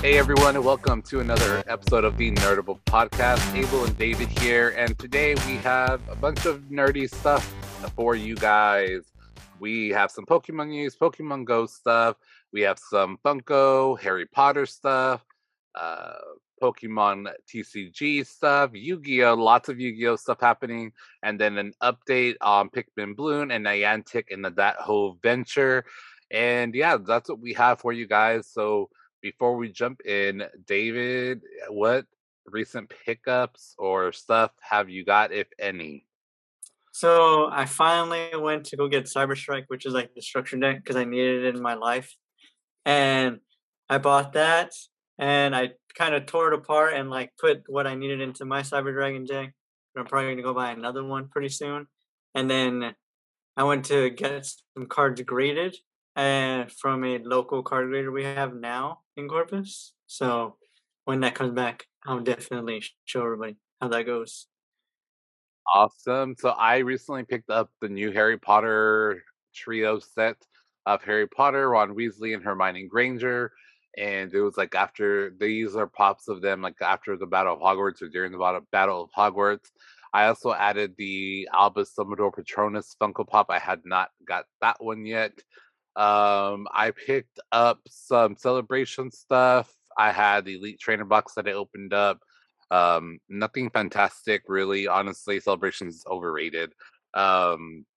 Hey everyone, and welcome to another episode of the Nerdable Podcast. Abel and David here, and today we have a bunch of nerdy stuff for you guys. We have some Pokemon news, Pokemon Go stuff. We have some Funko, Harry Potter stuff, uh, Pokemon TCG stuff, Yu-Gi-Oh! Lots of Yu-Gi-Oh! Stuff happening, and then an update on Pikmin Bloom and Niantic and that whole venture. And yeah, that's what we have for you guys. So before we jump in, David, what recent pickups or stuff have you got, if any? So I finally went to go get Cyber Strike, which is like the structure deck, because I needed it in my life. And I bought that, and I kind of tore it apart and like put what I needed into my Cyber Dragon deck. I'm probably gonna go buy another one pretty soon. And then I went to get some cards graded, and from a local card grader we have now in Corpus. So when that comes back, I'll definitely show everybody how that goes. Awesome. So I recently picked up the new Harry Potter trio set of Harry Potter, Ron Weasley, and Hermione Granger. And it was like after these are pops of them, like after the Battle of Hogwarts or during the Battle of Hogwarts. I also added the Albus Dumbledore Patronus Funko Pop. I had not got that one yet. I picked up some celebration stuff. I had the Elite Trainer box that I opened up. Nothing fantastic, really. Honestly, Celebration's overrated. Um,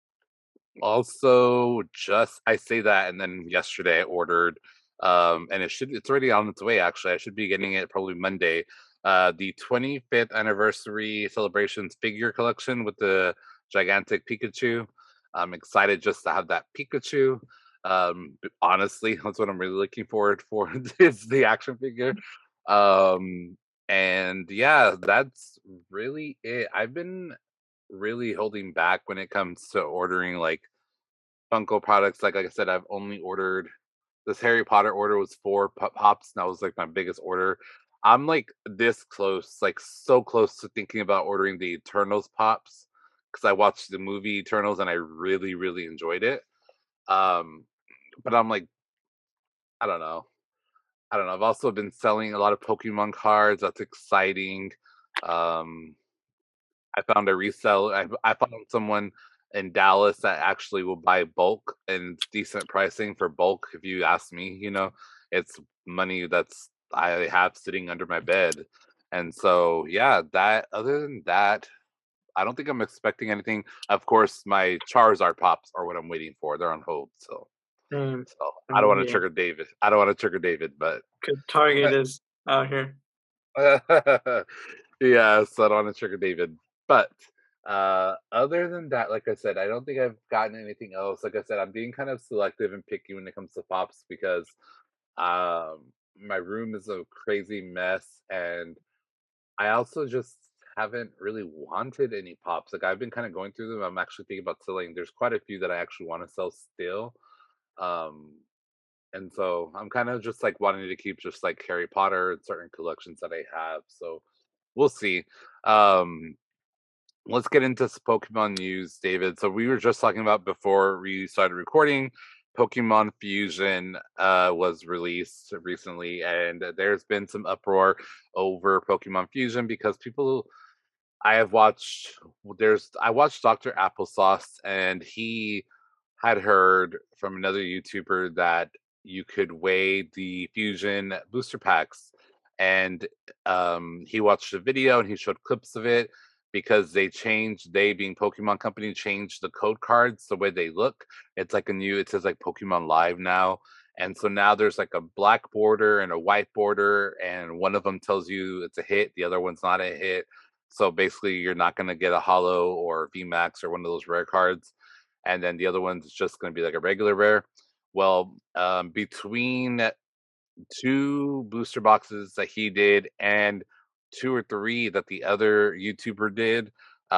Also, just I say that, and then yesterday I ordered, and it's already on its way. Actually, I should be getting it probably Monday. The 25th anniversary celebrations figure collection with the gigantic Pikachu. I'm excited just to have that Pikachu. Honestly, that's what I'm really looking forward for is the action figure. Um, and yeah, that's really it. I've been really holding back when it comes to ordering like Funko products. Like I said, I've only ordered this Harry Potter order was four pops, and that was like my biggest order. I'm like this close, like so close to thinking about ordering the Eternals pops because I watched the movie Eternals and I really, really enjoyed it. Um, but I'm like, I don't know. I don't know. I've also been selling a lot of Pokemon cards. That's exciting. Um, I found a resell. I found someone in Dallas that actually will buy bulk and decent pricing for bulk. If you ask me, it's money that's I have sitting under my bed. And so, yeah, that other than that, I don't think I'm expecting anything. Of course, my Charizard pops are what I'm waiting for. They're on hold. So, And so I don't want to yeah, trigger David. I don't want to trigger David, but good Target is out here. yeah, so I don't want to trigger David. But other than that, like I said, I don't think I've gotten anything else. Like I said, I'm being kind of selective and picky when it comes to pops because um my room is a crazy mess, and I also just haven't really wanted any pops. Like I've been kind of going through them. I'm actually thinking about selling. There's quite a few that I actually want to sell still. Um and so I'm kind of just like wanting to keep just like Harry Potter and certain collections that I have. So we'll see. Um, let's get into some Pokemon news, David. So we were just talking about before we started recording. Pokemon Fusion was released recently, and there's been some uproar over Pokemon Fusion because people I have watched. I watched Dr. Applesauce, and he had heard from another YouTuber that you could weigh the Fusion booster packs, and he watched a video and he showed clips of it because they being Pokemon Company changed the code cards the way they look. It's like it says like Pokemon Live now. And so now there's like a black border and a white border, and one of them tells you it's a hit, the other one's not a hit. So basically, you're not going to get a hollow or VMAX or one of those rare cards, and then the other one's just going to be like a regular rare. Well, between two booster boxes that he did and two or three that the other YouTuber did,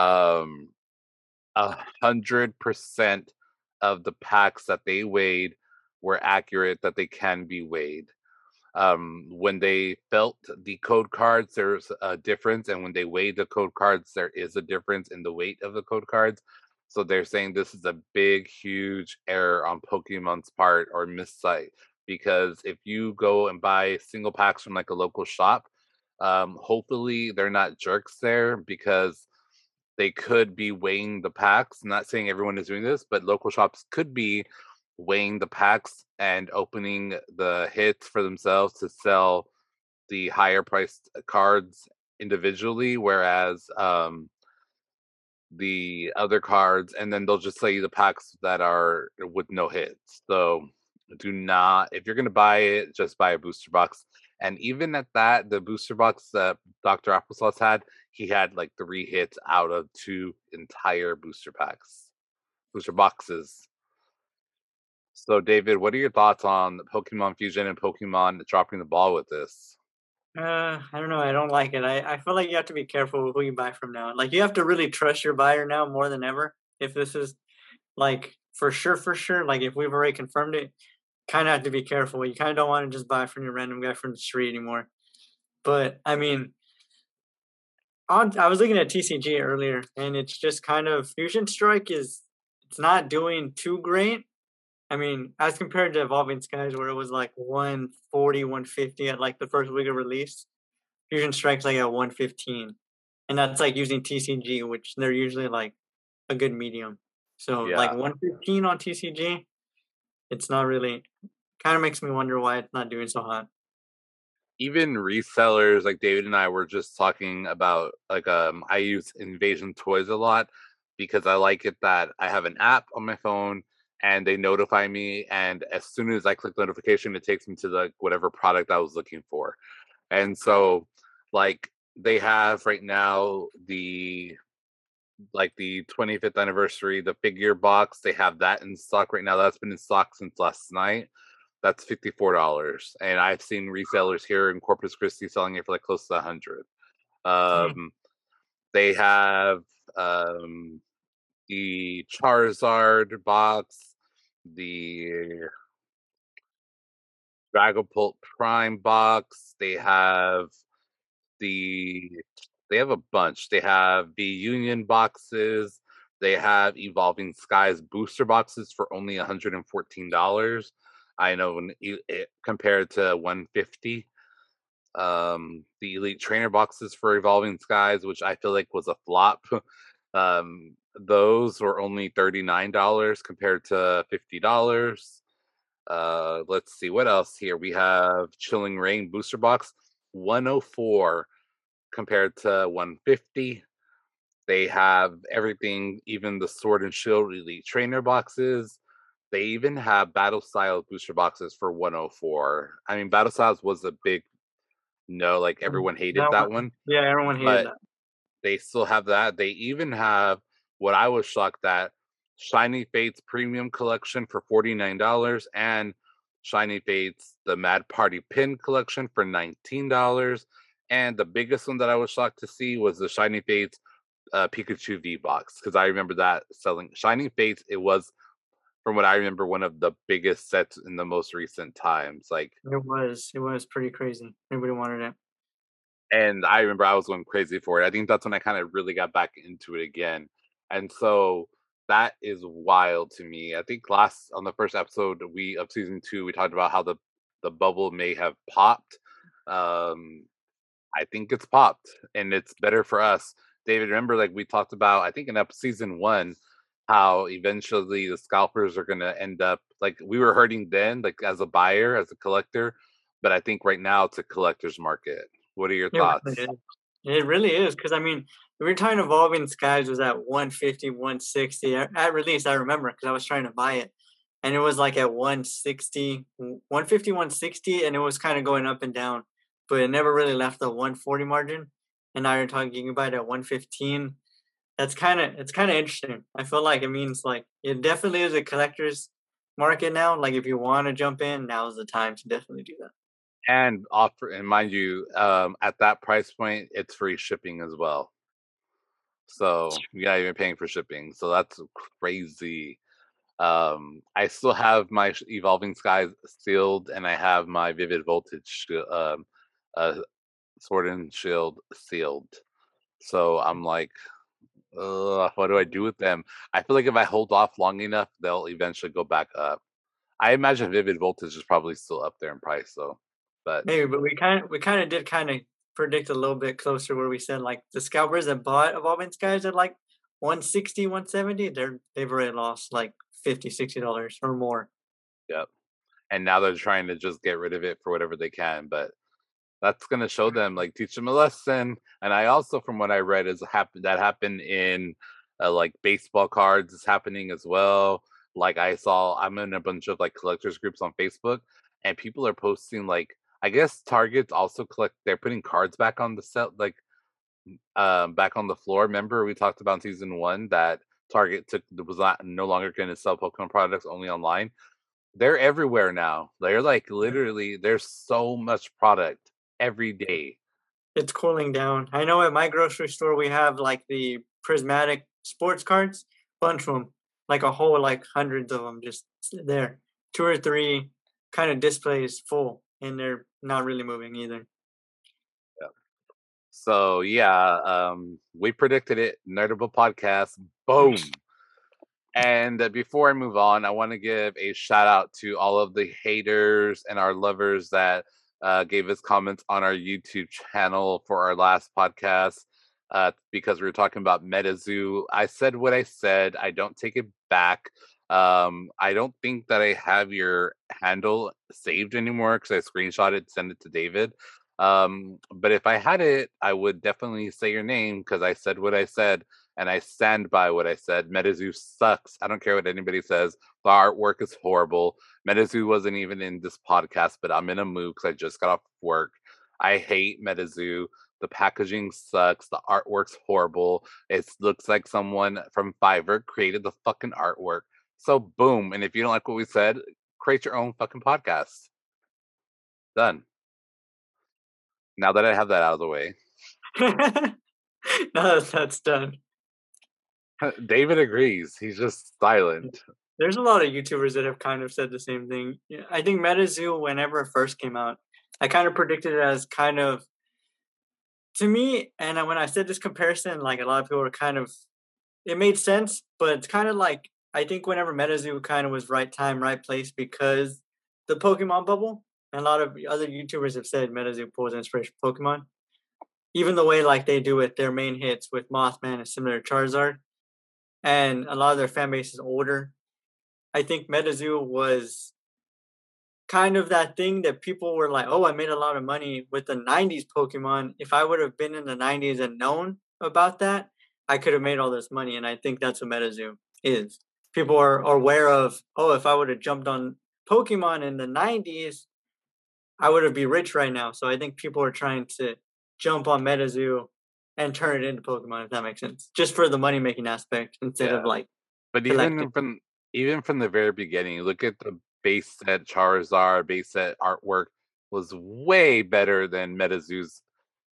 100% of the packs that they weighed were accurate, that they can be weighed. When they felt the code cards, there's a difference, and when they weigh the code cards, there is a difference in the weight of the code cards. So they're saying this is a big, huge error on Pokemon's part or missight because if you go and buy single packs from like a local shop, hopefully they're not jerks there because they could be weighing the packs. Not saying everyone is doing this, but local shops could be weighing the packs and opening the hits for themselves to sell the higher priced cards individually, whereas the other cards, and then they'll just sell you the packs that are with no hits. So do not, if you're gonna buy it, just buy a booster box. And even at that, the booster box that Dr. Applesauce had, he had like 3 hits out of 2 entire booster boxes. So David, what are your thoughts on the Pokemon Fusion and Pokemon dropping the ball with this? I don't know. I don't like it. I feel like you have to be careful with who you buy from now. Like you have to really trust your buyer now more than ever. If this is like for sure. Like if we've already confirmed it, kind of have to be careful. You kind of don't want to just buy from your random guy from the street anymore. But I mean, I was looking at TCG earlier, and it's just kind of Fusion Strike is it's not doing too great. I mean, as compared to Evolving Skies, where it was like 140, 150 at like the first week of release, Fusion Strike's like at 115. And that's like using TCG, which they're usually like a good medium. So like Yeah. 115 on TCG, it's not really kind of makes me wonder why it's not doing so hot. Even resellers like David and I were just talking about like I use Invasion Toys a lot because I like it that I have an app on my phone and they notify me, and as soon as I click notification it takes me to the whatever product I was looking for. And so like they have right now the 25th anniversary, the figure box, they have that in stock right now. That's been in stock since last night. That's $54. And I've seen resellers here in Corpus Christi selling it for like close to 100. Hmm. Um, they have um, the Charizard box, the Dragapult Prime box. The they have a bunch. They have the Union boxes. They have Evolving Skies booster boxes for only $114. I know compared to 150. The Elite Trainer boxes for Evolving Skies, which I feel like was a flop. Those were only $39 compared to $50. Let's see what else here. We have Chilling Rain booster box, 104 compared to 150. They have everything, even the Sword and Shield Elite Trainer boxes. They even have Battle Styles booster boxes for 104. I mean, Battle Styles was a big no, like everyone hated That that one, one, yeah, everyone hated but that. they still have that. They even have what I was shocked at, Shiny Fates Premium Collection for $49 and Shiny Fates the Mad Party Pin Collection for $19. And the biggest one that I was shocked to see was the Shiny Fates Pikachu V box, because I remember that selling Shiny Fates. It was, from what I remember, one of the biggest sets in the most recent times. Like, It was pretty crazy. Everybody wanted it. and I remember I was going crazy for it. I think that's when I kind of really got back into it again. And so that is wild to me. I think last on the first episode we of season 2 we talked about how the bubble may have popped. Um I think it's popped and it's better for us. David, remember like we talked about I think in season 1 how eventually the scalpers are going to end up like we were hurting then like as a buyer, as a collector, but I think right now it's a collector's market. What are your It really thoughts? is. It really is because I mean, every time Evolving Skies was at 150, 160 at release. I remember because I was trying to buy it, and it was like at 160, 150, 160, and it was kind of going up and down, but it never really left the 140 margin. And now you're talking you can buy it at 115. It's kind of interesting. I feel like it means like it definitely is a collector's market now. Like if you want to jump in, now is the time to definitely do that. And offer, and mind you, at that price point, it's free shipping as well. So you're not even paying for shipping. So that's crazy. I still have my Evolving Skies sealed, and I have my Vivid Voltage uh, Sword and Shield sealed. So I'm like, ugh, what do I do with them? I feel like if I hold off long enough, they'll eventually go back up. I imagine Vivid Voltage is probably still up there in price though. But Maybe, but we kinda did kinda predict a little bit closer where we said, like, the scalpers that bought Evolving Skies at, like, 160, 170, they've already lost, like, 50, $60 or more. yeah. And now they're trying to just get rid of it for whatever they can. But that's gonna show them, like, teach them a lesson. And I also, from what I read, is happened in like baseball cards is happening as well. Like I'm in a bunch of like collectors groups on Facebook, and people are posting like I guess Target's also they're putting cards back on the set, like back on the floor. Remember we talked about in season one that Target was not no longer going to sell Pokemon products only online. They're everywhere now. They're like Yeah. literally there's so much product every day. It's cooling down. I know at my grocery store, we have, like, the prismatic sports cards, bunch of them, like, a whole, like, hundreds of them just there. 2 or 3 kinda displays full, and they're not really moving either. So yeah, we predicted it. Nerdable podcast. Boom. And before I move on, I want to give a shout out to all of the haters and our lovers that gave us comments on our YouTube channel for our last podcast because we were talking about MetaZoo. I said what I said. I don't take it back. I don't think that I have your handle saved anymore because I screenshot it, send it to David. But if I had it, I would definitely say your name because I said what I said and I stand by what I said. MetaZoo sucks. I don't care what anybody says. The artwork is horrible. MetaZoo wasn't even in this podcast, but I'm in a mood because I just got off work. I hate MetaZoo. The packaging sucks. The artwork's horrible. It looks like someone from Fiverr created the fucking artwork. So boom. And if you don't like what we said, create your own fucking podcast. Done. Now that I have that out of the way. Now that that's done. David agrees. He's just silent. There's a lot of YouTubers that have kind of said the same thing. Yeah, I think MetaZoo, whenever it first came out, I kind of predicted it as kind of to me, and when I said this comparison, like a lot of people were kind of it made sense, but it's kind of like I think whenever MetaZoo kind of was right time, right place because the Pokemon bubble, and a lot of other YouTubers have said MetaZoo pulls inspiration from Pokemon. Even the way like they do with their main hits with Mothman and similar to Charizard, and a lot of their fan base is older. I think MetaZoo was kind of that thing that people were like, "Oh, I made a lot of money with the '90s Pokemon. If I would have been in the '90s and known about that, I could have made all this money." And I think that's what MetaZoo is. People are aware of, "Oh, if I would have jumped on Pokemon in the '90s, I would have be rich right now." So I think people are trying to jump on MetaZoo and turn it into Pokemon, if that makes sense, just for the money making aspect instead of Yeah. like But collecting. even from the very beginning, look at the base set Charizard, base set artwork was way better than MetaZoo's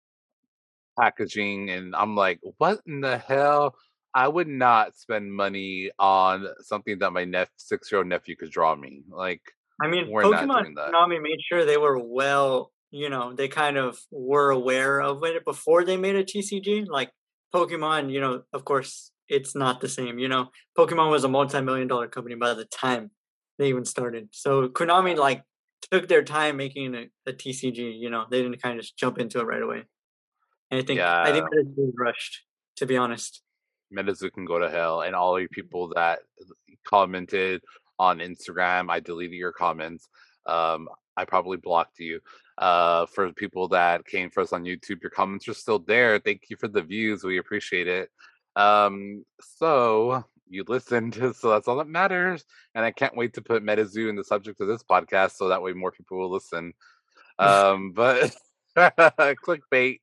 packaging, and I'm like, what in the hell? I would not spend money on something that my 6-year-old nephew could draw me. Like, I mean, we're not Pokemon doing that. Konami made sure they were they kind of were aware of it before they made a TCG. Like Pokemon, of course, it's not the same. Pokemon was a multi-million-dollar company by the time they even started. So Konami like took their time making a TCG. They didn't kind of just jump into it right away. And I think Yeah, that it was rushed, to be honest. MetaZoo can go to hell, and all you people that commented on Instagram, I deleted your comments. I probably blocked you. For the people that came for us on YouTube, your comments are still there. Thank you for the views. We appreciate it. So you listened, so that's all that matters. And I can't wait to put MetaZoo in the subject of this podcast, so that way more people will listen. But clickbait.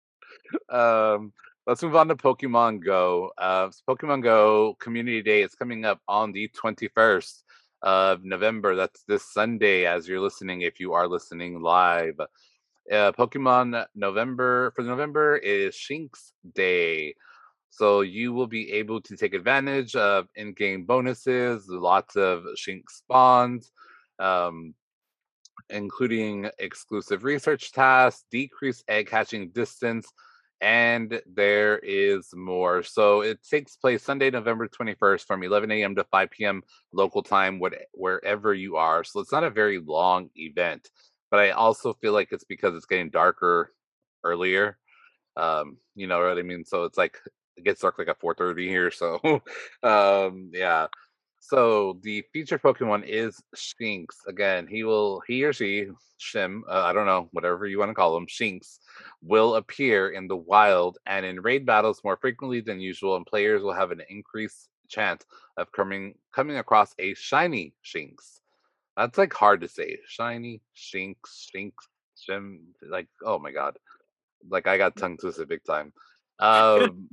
Let's move on to Pokemon Go. Pokemon Go Community Day is coming up on the 21st of November. That's this Sunday as you're listening, if you are listening live. Pokemon November is Shinx Day. So you will be able to take advantage of in-game bonuses, lots of Shinx spawns, um, including exclusive research tasks, decreased egg hatching distance, And there is more. So it takes place Sunday, November 21st from 11 a.m. to 5 p.m. local time, wherever you are. So it's not a very long event, but I also feel like it's because it's getting darker earlier. You know what I mean? So it's like it gets dark like at 4:30 here. So yeah. So the featured Pokemon is Shinx. Again, he or she, Shim, I don't know, whatever you want to call him, Shinx, will appear in the wild and in raid battles more frequently than usual, and players will have an increased chance of coming across a shiny Shinx. That's like hard to say. Shiny Shinx, Shinx, Shim. Like, oh my god. Like I got tongue twisted big time. Um,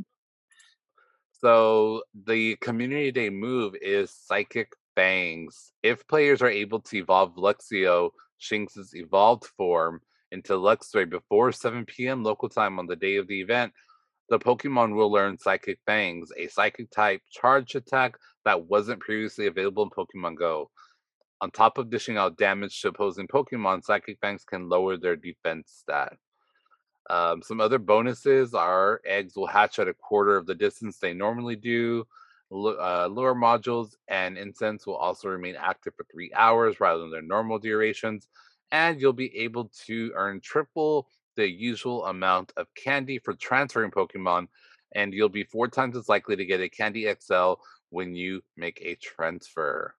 so the community day move is Psychic Fangs. If players are able to evolve Luxio, Shinx's evolved form, into Luxray before 7 p.m. local time on the day of the event, the Pokemon will learn Psychic Fangs, a psychic type charge attack that wasn't previously available in Pokemon Go. On top of dishing out damage to opposing Pokemon, Psychic Fangs can lower their defense stat. Some other bonuses are eggs will hatch at a quarter of the distance they normally do. Lure modules and incense will also remain active for 3 hours rather than their normal durations. And you'll be able to earn triple the usual amount of candy for transferring Pokemon. And you'll be 4 times as likely to get a Candy XL when you make a transfer.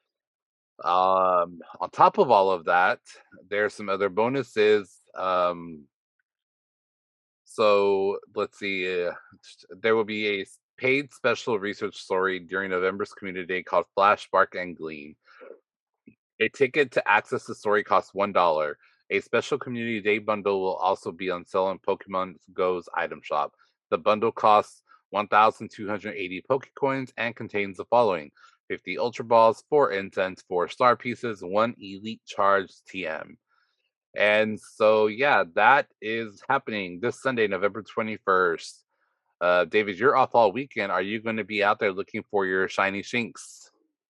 On top of all of that, there's some other bonuses. So let's see. There will be a paid special research story during November's community day called Flash, Spark, and Gleam. A ticket to access the story costs $1. A special community day bundle will also be on sale in Pokemon Go's item shop. The bundle costs 1,280 Pokecoins and contains the following: 50 Ultra Balls, 4 Incense, 4 Star Pieces, 1 Elite Charge TM. And so, yeah, that is happening this Sunday, November 21st. David, you're off all weekend. Are you going to be out there looking for your shiny Shinx?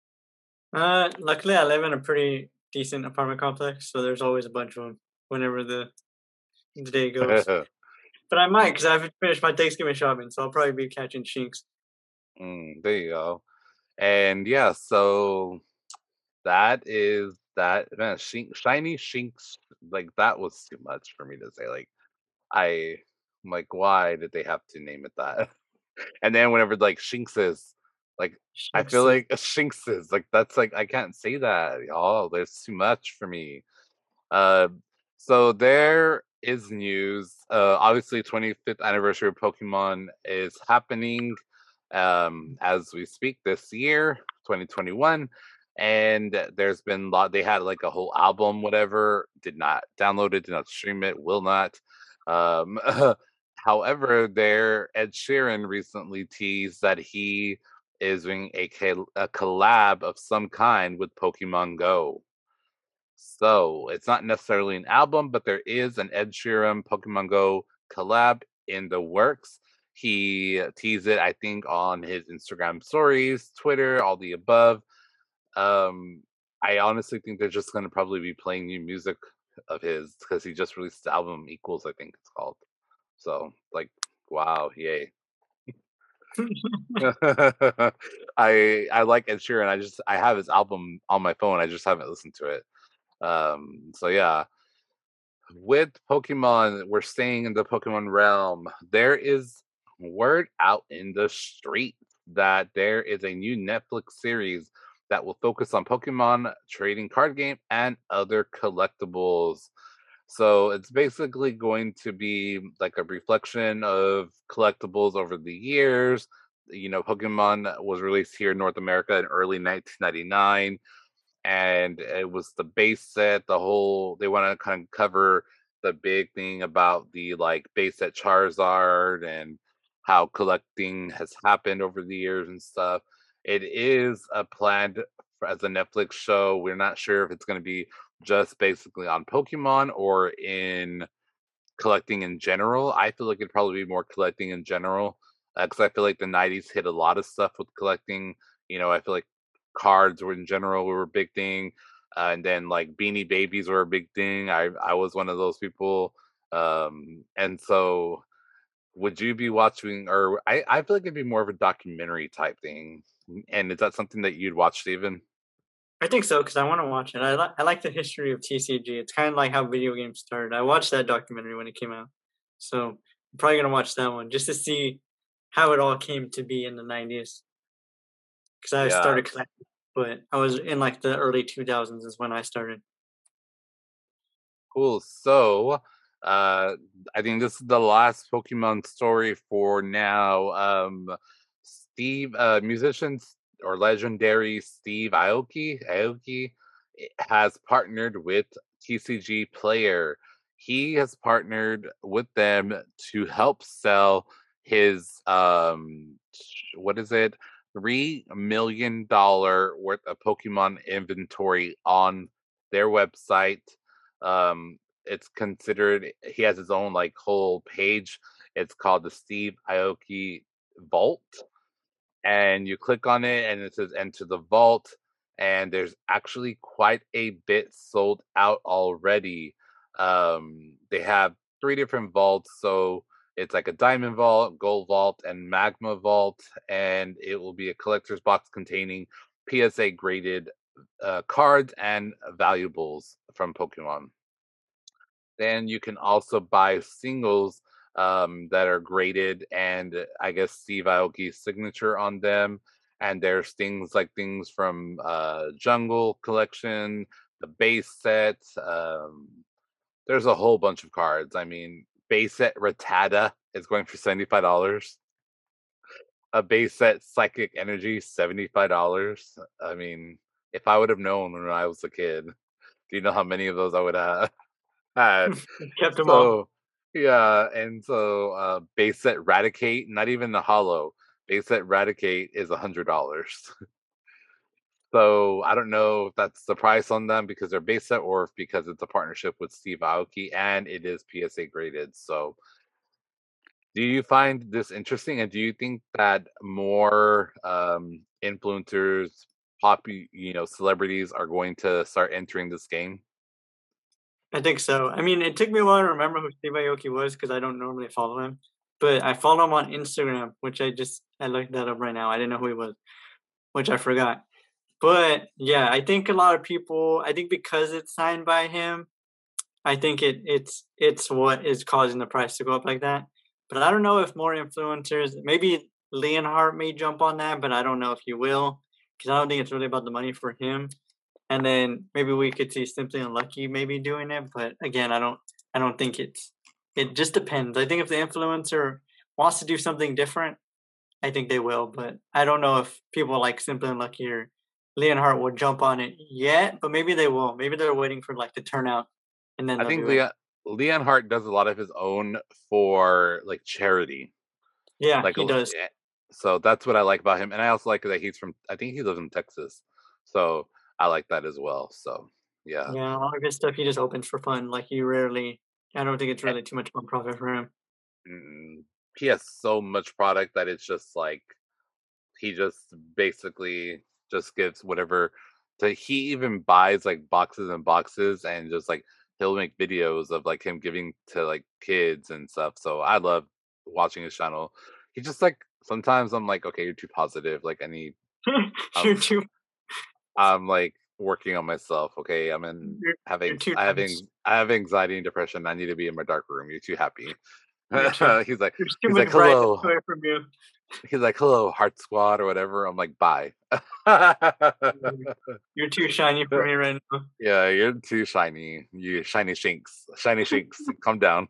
Luckily, I live in a pretty decent apartment complex, so there's always a bunch of them whenever the day goes. But I might, because I haven't finished my Thanksgiving shopping, so I'll probably be catching Shinx. There you go. And yeah, so that is that. Man, shiny Shinx, like that was too much for me to say. I'm like, why did they have to name it that? And then whenever like Shinx is, like, I feel Shinx is like a Shinx is like that's like I can't say that, y'all. There's too much for me. Uh, so there is news. Obviously, 25th anniversary of Pokemon is happening as we speak this year, 2021. And there's been a lot. They had like a whole album, whatever. Did not download it. Did not stream it. Will not. Um, However, there Ed Sheeran recently teased that he is doing a collab of some kind with Pokemon Go. So it's not necessarily an album, but there is an Ed Sheeran Pokemon Go collab in the works. He teased it, I think, on his Instagram stories, Twitter, all the above. Um, I honestly think they're just going to probably be playing new music of his because he just released the album Equals, I think it's called. So, like, wow, yay. I like Ed Sheeran. I have his album on my phone. I just haven't listened to it. So yeah, with Pokemon, we're staying in the Pokemon realm. There is word out in the street that there is a new Netflix series that will focus on Pokemon trading card game and other collectibles. So it's basically going to be like a reflection of collectibles over the years. You know, Pokemon was released here in North America in early 1999, and it was the base set, the whole they want to kind of cover the big thing about the like base set Charizard and how collecting has happened over the years and stuff. It is a planned as a Netflix show. We're not sure if it's going to be just basically on Pokemon or in collecting in general. I feel like it'd probably be more collecting in general because I feel like the '90s hit a lot of stuff with collecting. You know, I feel like cards were in general were a big thing, and then like Beanie Babies were a big thing. I was one of those people, and so would you be watching, or I feel like it'd be more of a documentary type thing. And is that something that you'd watch, Steven? I think so because I want to watch it. I like the history of TCG. It's kind of like how video games started. I watched that documentary when it came out, so I'm probably gonna watch that one just to see how it all came to be in the '90s. Because I Yeah, started collecting, but I was in like the early 2000s is when I started. cool. So, uh, I think this is the last Pokemon story for now. Musicians or legendary Steve Aoki has partnered with TCG Player. He has partnered with them to help sell his what is it, $3 million worth of Pokemon inventory on their website. It's considered, he has his own like whole page. It's called the Steve Aoki Vault, and you click on it and it says enter the vault, and there's actually quite a bit sold out already. They have three different vaults, so it's like a diamond vault, gold vault, and magma vault, and it will be a collector's box containing PSA graded cards and valuables from Pokemon. Then you can also buy singles that are graded, and I guess Steve Aoki's signature on them. And there's things from Jungle Collection, the base set. There's a whole bunch of cards. I mean, base set Rattata is going for $75. A base set Psychic Energy, $75. I mean, if I would have known when I was a kid, do you know how many of those I would have had? Kept them all. So, yeah, and so, base set Raticate, not even the hollow, base set Raticate is $100. So, I don't know if that's the price on them because they're base set or if because it's a partnership with Steve Aoki and it is PSA graded. So, do you find this interesting, and do you think that more, influencers, celebrities are going to start entering this game? I think so. I mean, it took me a while to remember who Steve Aoki was because I don't normally follow him, but I follow him on Instagram, which I looked that up right now. I didn't know who he was, which I forgot. But yeah, I think a lot of people. I think because it's signed by him, I think it's what is causing the price to go up like that. But I don't know if more influencers, maybe Leonhardt may jump on that, but I don't know if he will because I don't think it's really about the money for him. And then maybe we could see Simply Unlucky maybe doing it, but again, I don't think it just depends. I think if the influencer wants to do something different, I think they will, but I don't know if people like Simply Unlucky or Leonhardt will jump on it yet, but maybe they will. Maybe they're waiting for like the turnout and then I they'll think do it. Leon Hart does a lot of his own for like charity. Yeah, Like, he does. so that's what I like about him, and I also like that he's from. I think he lives in Texas, so I like that as well. So yeah, Yeah, a lot of his stuff he just opens for fun. Like he rarely I don't think it's A- really too much fun profit for him. he has so much product that it's just like he just basically just gives whatever. So he even buys like boxes and boxes, and just like he'll make videos of like him giving to like kids and stuff. So I love watching his channel. He just like sometimes I'm like, okay, you're too positive. Like I need You're um too I'm like working on myself. Okay, I'm in you're you're having too nice. I have anxiety and depression. I need to be in my dark room. You're too happy. You're too he's like there's too he's much like brightness hello. coming from you. He's like hello Heart Squad or whatever. I'm like bye. You're too shiny for me right now. Yeah, you're too shiny. You shiny shinks. Shiny shinks. Come down.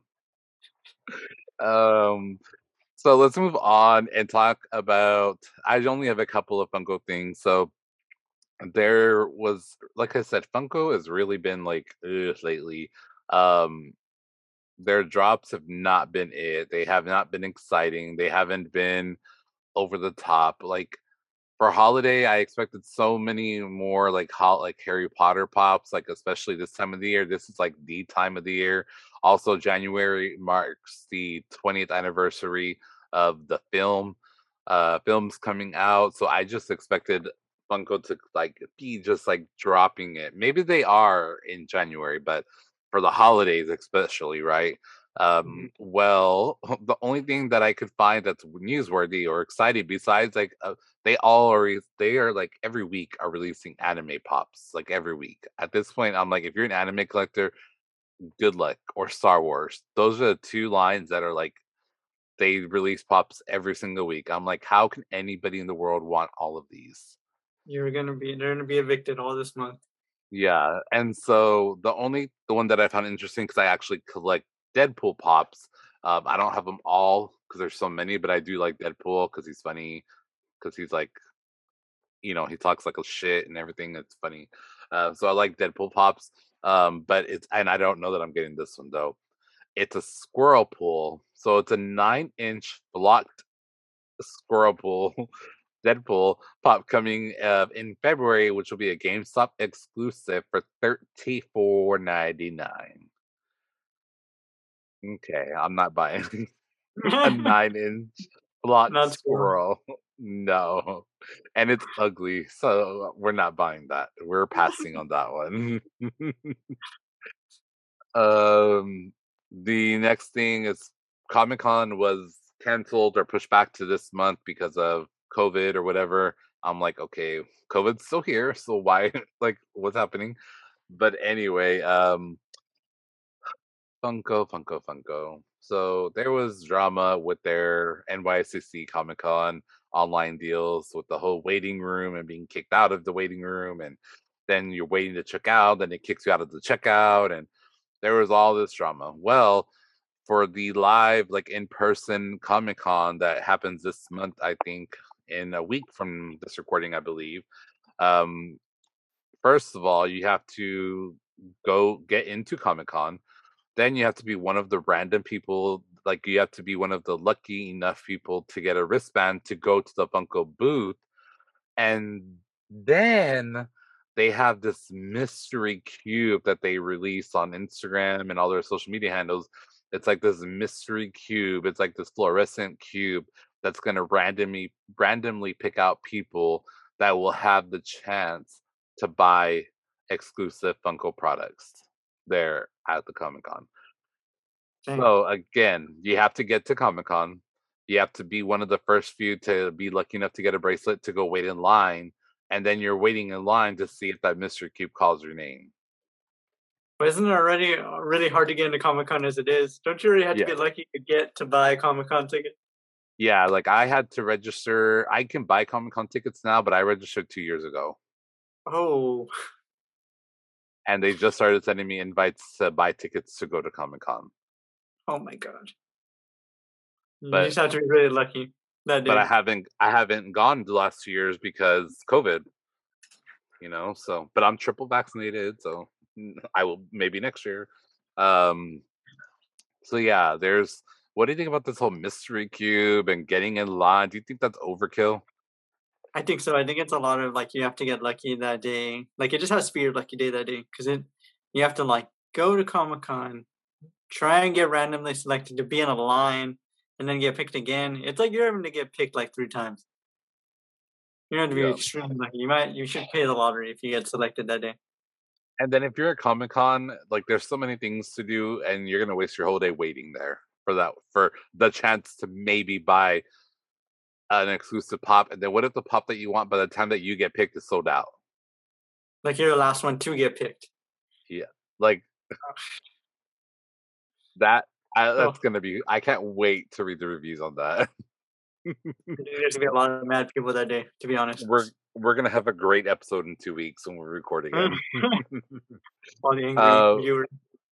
Um so let's move on and talk about, I only have a couple of Funko things. So there was, like I said, Funko has really been like ugh, lately. Um, their drops have not been it. They have not been exciting. They haven't been over the top. Like for holiday, I expected so many more like like Harry Potter pops, like especially this time of the year. This is like the time of the year. Also, January marks the 20th anniversary of the films coming out. So I just expected Funko to like be just like dropping it. Maybe they are in January, but for the holidays especially, right? Mhm. Well, the only thing that I could find that's newsworthy or exciting besides like they are like every week are releasing anime pops like every week. At this point, I'm like, if you're an anime collector, good luck. Or Star Wars. Those are the two lines that are like they release pops every single week. I'm like, how can anybody in the world want all of these? They're gonna be evicted all this month. Yeah, and so the one that I found interesting because I actually collect Deadpool pops. I don't have them all because there's so many, but I do like Deadpool because he's funny. Because he's like, he talks like a shit and everything. It's funny. So I like Deadpool pops. But and I don't know that I'm getting this one though. It's a squirrel pool, so it's a 9-inch blocked squirrel pool Deadpool pop coming in February, which will be a GameStop exclusive for 34.99. Okay, I'm not buying a 9-inch block Not school. squirrel. No, and it's ugly, so we're not buying that. We're passing on that one. um, the next thing is Comic Con was canceled or pushed back to this month because of COVID or whatever. I'm like, okay, COVID's still here, so why? Like, what's happening? But anyway, Funko. So there was drama with their NYCC Comic Con online deals with the whole waiting room and being kicked out of the waiting room, and then you're waiting to check out, then it kicks you out of the checkout, and there was all this drama. Well, for the live, like in person Comic Con that happens this month, I think in a week from this recording, I believe. Um, First of all, you have to go get into Comic Con, then you have to be one of the random people, like you have to be one of the lucky enough people to get a wristband to go to the Funko booth. And then they have this mystery cube that they release on Instagram and all their social media handles. It's like this mystery cube. It's like this fluorescent cube that's going to randomly pick out people that will have the chance to buy exclusive Funko products there at the Comic Con. Dang. So again, you have to get to Comic Con. You have to be one of the first few to be lucky enough to get a bracelet to go wait in line, and then you're waiting in line to see if that mystery cube calls your name. But isn't it already really hard to get into Comic Con as it is? Don't you already have to Yeah. get lucky to get to buy a Comic Con ticket? Yeah, like I had to register. I can buy Comic Con tickets now, but I registered 2 years ago. Oh, And they just started sending me invites to buy tickets to go to Comic Con. oh my God. You But just have to be really lucky that but I day. haven't gone the last 2 years because COVID, so but I'm triple vaccinated, so I will maybe next year. Um so yeah, what do you think about this whole mystery cube and getting in line? Do you think that's overkill? I think so. I think it's a lot of like you have to get lucky that day. Like it just has to be your lucky day that day because you have to like go to Comic Con, try and get randomly selected to be in a line, and then get picked again. It's like you're having to get picked like 3 times. You have to be Yeah. extremely lucky. You should pay the lottery if you get selected that day. And then if you're at Comic Con, like there's so many things to do and you're gonna waste your whole day waiting there for the chance to maybe buy an exclusive pop. And then what if the pop that you want by the time that you get picked is sold out? Like you're the last one to get picked. Yeah. Like that So that's gonna be I can't wait to read the reviews on that. there's gonna be a lot of mad people that day, to be honest. We're gonna have a great episode in 2 weeks when we record again. All the angry uh viewers.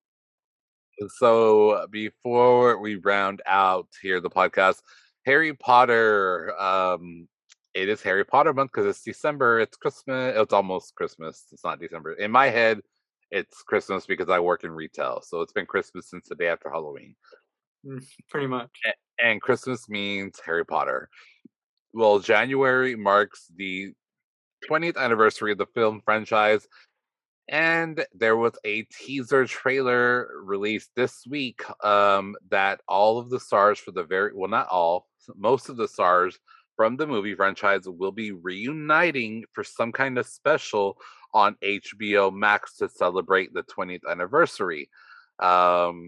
so before we round out here the podcast, Harry Potter, it is Harry Potter month because it's December, it's Christmas, it's almost Christmas, it's not December. In my head, it's Christmas because I work in retail. So it's been Christmas since the day after Halloween. Pretty much. And Christmas means Harry Potter. Well, January marks the 20th anniversary of the film franchise, and there was a teaser trailer released this week that all of the stars for the not all, most of the stars from the movie franchise will be reuniting for some kind of special on HBO Max to celebrate the 20th anniversary.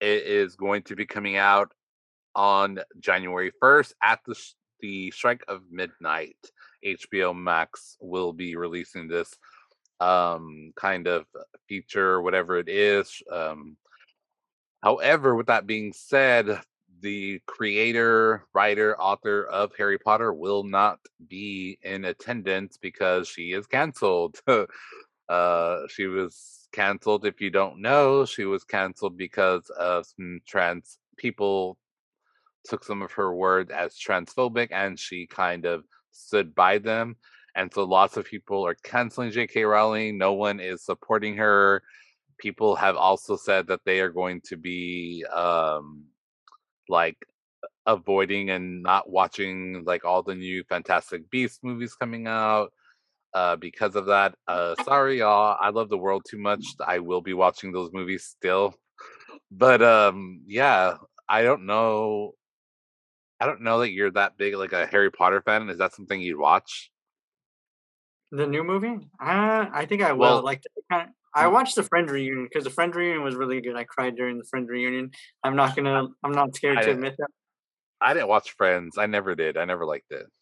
It is going to be coming out on January 1st at the strike of midnight. HBO Max will be releasing this kind of feature, whatever it is. However, with that being said, the creator, writer, author of Harry Potter will not be in attendance because she is canceled. She was canceled. If you don't know, she was canceled because of some trans people took some of her words as transphobic and she kind of stood by them. And so lots of people are canceling J.K. Rowling. No one is supporting her. People have also said that they are going to be like avoiding and not watching like all the new Fantastic Beasts movies coming out because of that. Sorry, y'all. I love the world too much. I will be watching those movies still. But yeah, I don't know. I don't know that you're that big like a Harry Potter fan. Is that something you'd watch? The new movie? I think I will. Well, Like, I watched the Friends reunion because the Friends reunion was really good. I cried during the Friends reunion. I'm not scared I to didn't admit that. I didn't watch Friends. I never did. I never liked it.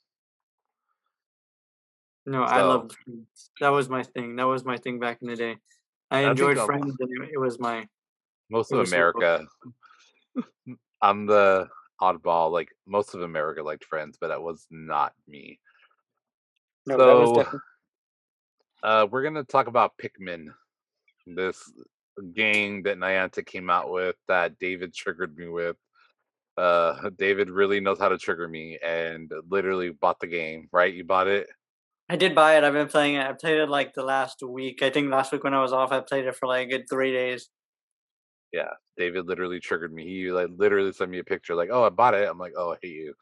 No, I So loved Friends. That was my thing. That was my thing back in the day. I I think enjoyed Friends, and it was my. most It of was so good. America, I'm the oddball. Like most of America liked Friends, but that was not me. No, that was So definitely. we're gonna talk about Pikmin, this game that Niantic came out with that David triggered me with. David really knows how to trigger me and literally bought the game, right? You bought it? I did buy it. I've been playing it. I played it like the last week. I think last week when I was off, I played it for like a good 3 days. Yeah. David literally triggered me. He like literally sent me a picture like, "Oh, I bought it." I'm like, "Oh, I hate you."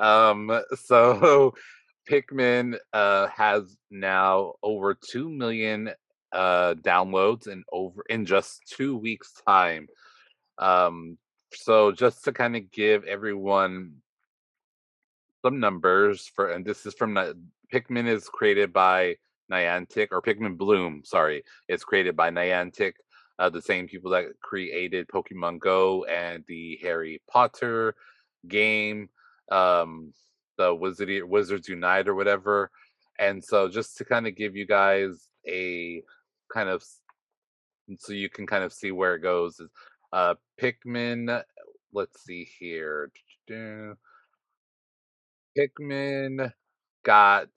So Pikmin has now over 2 million downloads in just 2 weeks time. Um so just to kind of give everyone some numbers for, and this is from Pikmin is created by Niantic, or Pikmin Bloom, sorry, it's created by Niantic, the same people that created Pokemon Go and the Harry Potter game, um, the Wizards Unite or whatever. And so, just to kind of give you guys a kind of so you can kind of see where it goes, is Pikmin. Let's see here. Pikmin got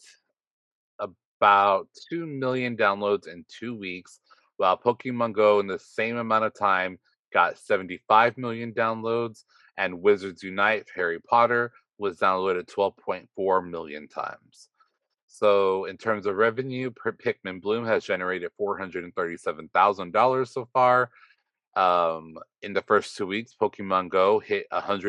about 2 million downloads in 2 weeks, while Pokemon Go in the same amount of time got 75 million downloads, and Wizards Unite Harry Potter was downloaded 12.4 million times. So, in terms of revenue, Pikmin Bloom has generated $437,000 so far. In the first 2 weeks, Pokemon Go hit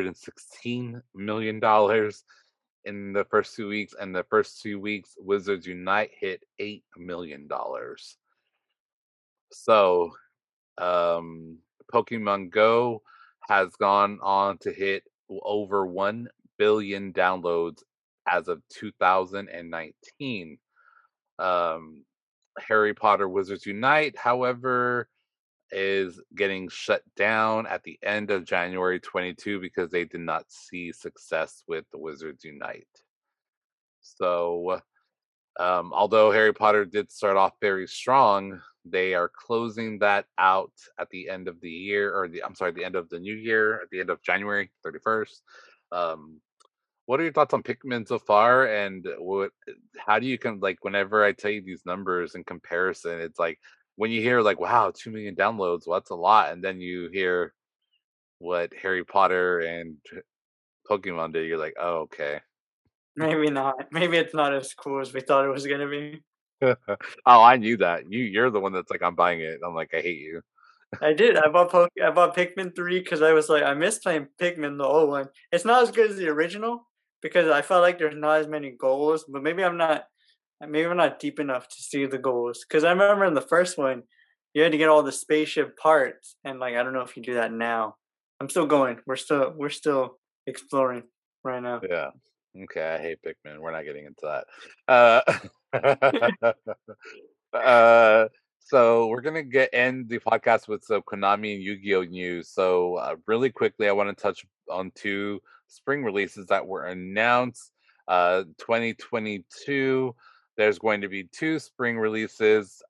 $116 million in the first 2 weeks, and the first 2 weeks, Wizards Unite hit $8 million. So, um, Pokemon Go has gone on to hit over 1 billion downloads as of 2019. Um, Harry Potter Wizards Unite, however, is getting shut down at the end of January 22 because they did not see success with the Wizards Unite. So, although Harry Potter did start off very strong, they are closing that out at the end of the year, or the I'm sorry, the end of the new year, at the end of January 31st. Um, what are your thoughts on Pikmin so far? And how do you like whenever I tell you these numbers in comparison, it's like when you hear like, wow, 2 million downloads, well, that's a lot. And then you hear what Harry Potter and Pokemon did, you're like, oh, okay. Maybe not. Maybe it's not as cool as we thought it was gonna be. Oh, I knew that. You're the one that's like, I'm buying it. I'm like, I hate you. I did. I bought Pikmin 3 because I was like, I miss playing Pikmin, the old one. It's not as good as the original because I felt like there's not as many goals, but maybe I'm not deep enough to see the goals. Because I remember in the first one, you had to get all the spaceship parts, and like I don't know if you do that now. I'm still going. We're still exploring right now. Yeah. Okay, I hate Pikmin. We're not getting into that. Uh, uh, So we're gonna get end the podcast with some Konami and Yu-Gi-Oh news. So really quickly, I want to touch on two spring releases that were announced. 2022. There's going to be two spring releases.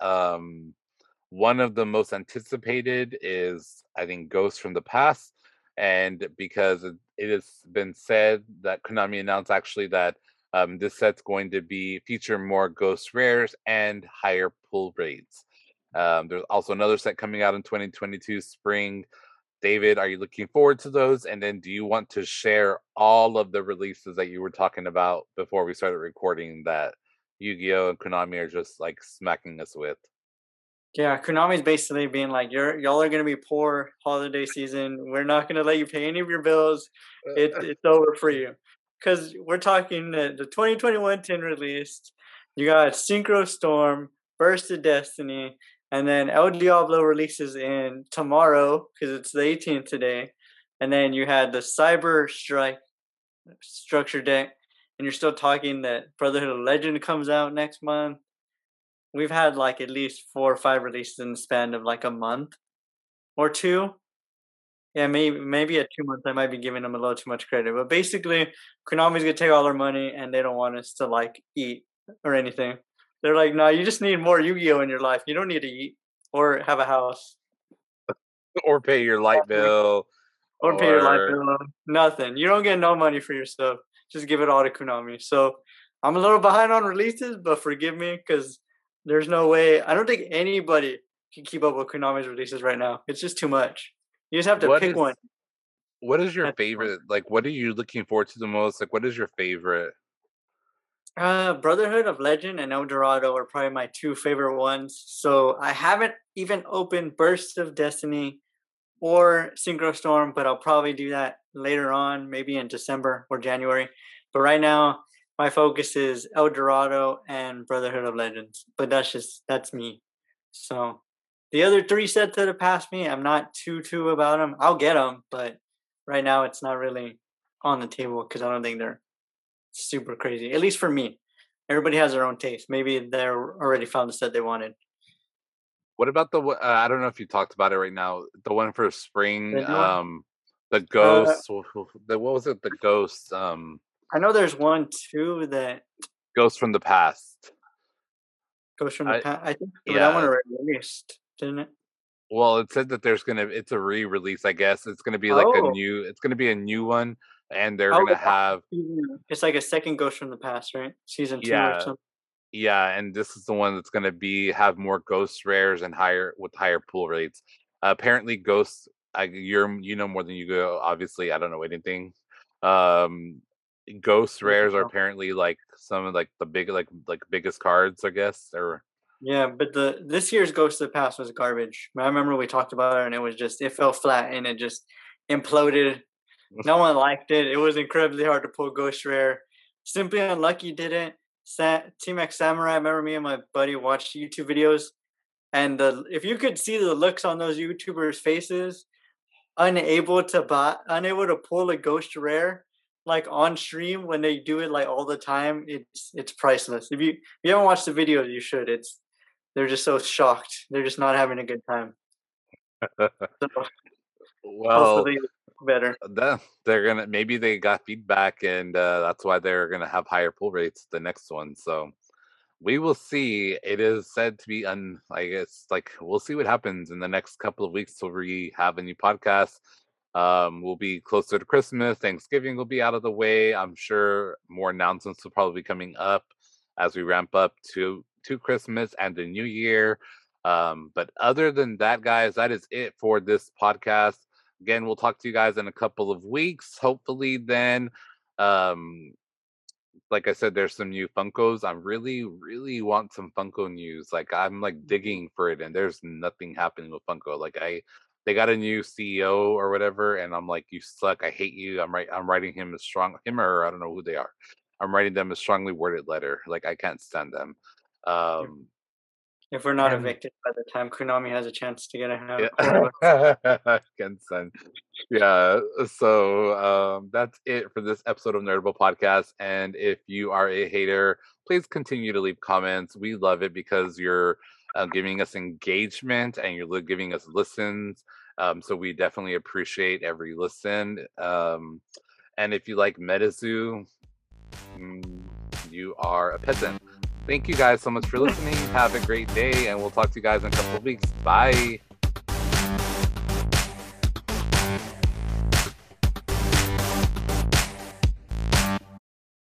One of the most anticipated is, I think, Ghost from the Past, and because it has been said that Konami announced actually that this set's going to be feature more ghost rares and higher pull rates. There's also another set coming out in 2022 spring. David, are you looking forward to those? And then do you want to share all of the releases that you were talking about before we started recording that Yu-Gi-Oh and Konami are just like smacking us with? Yeah, Konami's basically being like, y'all are gonna be poor holiday season. We're not gonna let you pay any of your bills. It's over for you. Cause we're talking the 2021 10 released. You got Synchro Storm, Burst of Destiny, and then El Diablo releases in tomorrow because it's the 18th today. And then you had the Cyber Strike structure deck, and you're still talking that Brotherhood of Legend comes out next month. We've had like at least 4 or 5 releases in the span of like a month or two. Yeah, maybe at 2 months I might be giving them a little too much credit. But basically, Konami's gonna take all our money and they don't want us to like eat or anything. They're like, no, you just need more Yu-Gi-Oh in your life. You don't need to eat or have a house Or pay your light bill, or pay your light or bill. Nothing. You don't get no money for your stuff. Just give it all to Konami. So I'm a little behind on releases, but forgive me because there's no way. I don't think anybody can keep up with Konami's releases right now. It's just too much. You just have to what pick is one. what is your At this point. favorite? Like, what are you looking forward to the most? Like, what is your favorite? Brotherhood of Legend and El Dorado are probably my two favorite ones. So I haven't even opened Burst of Destiny or Synchro Storm, but I'll probably do that later on, maybe in December or January. But right now, my focus is El Dorado and Brotherhood of Legends. But that's me. So the other three sets that have passed me, I'm not too about them. I'll get them, but right now it's not really on the table because I don't think they're super crazy. At least for me, everybody has their own taste. Maybe they're already found the set they wanted. What about I don't know if you talked about it right now. The one for spring, The new one? the Uh, ghosts. The what was it? The ghosts. I know there's one too that Ghosts from the past. goes from the I past. I think that one Yeah. already released, didn't it? Well, it said that it's a re-release. I guess it's gonna be like a Oh, new. It's gonna be a new one, and they're oh, gonna have it's like a second Ghost from the Past, right? Season two or yeah. something. Yeah, and this is the one that's gonna be have more ghost rares and higher pool rates. Apparently, ghosts. You know more than you go. Obviously, I don't know anything. Um, Ghost rares are apparently like some of like the big like biggest cards, I guess. Or Yeah, but this year's Ghost of the Past was garbage. I remember we talked about it, and it fell flat, and it just imploded. No one liked it. It was incredibly hard to pull Ghost Rare. Simply Unlucky did it. Team X Samurai. I remember me and my buddy watched YouTube videos, and if you could see the looks on those YouTubers' faces, unable to pull a Ghost Rare like on stream when they do it like all the time, it's priceless. If you haven't watched the video, you should. They're just so shocked. They're just not having a good time. So well, hopefully better. they're gonna maybe they got feedback, and that's why they're gonna have higher pull rates the next one. So we will see. It is said to be I guess like we'll see what happens in the next couple of weeks till we have a new podcast. We'll be closer to Christmas. Thanksgiving will be out of the way. I'm sure more announcements will probably be coming up as we ramp up to Christmas and the New Year. But other than that, guys, that is it for this podcast. Again, we'll talk to you guys in a couple of weeks. Hopefully, then um like I said, there's some new Funkos. I really, really want some Funko news. Like I'm like digging for it, and there's nothing happening with Funko. They got a new CEO or whatever, and I'm like, you suck. I hate you. I'm writing him or her, I don't know who they are. I'm writing them a strongly worded letter. Like I can't stand them. Um, If we're not and evicted by the time Konami has a chance to get a hold of us. yeah, can't stand. Yeah, so that's it for this episode of Nerdable Podcast. And if you are a hater, please continue to leave comments. We love it because giving us engagement, and you're giving us listens. So we definitely appreciate every listen. And if you like MetaZoo, you are a peasant. Thank you guys so much for listening. Have a great day, and we'll talk to you guys in a couple of weeks. Bye.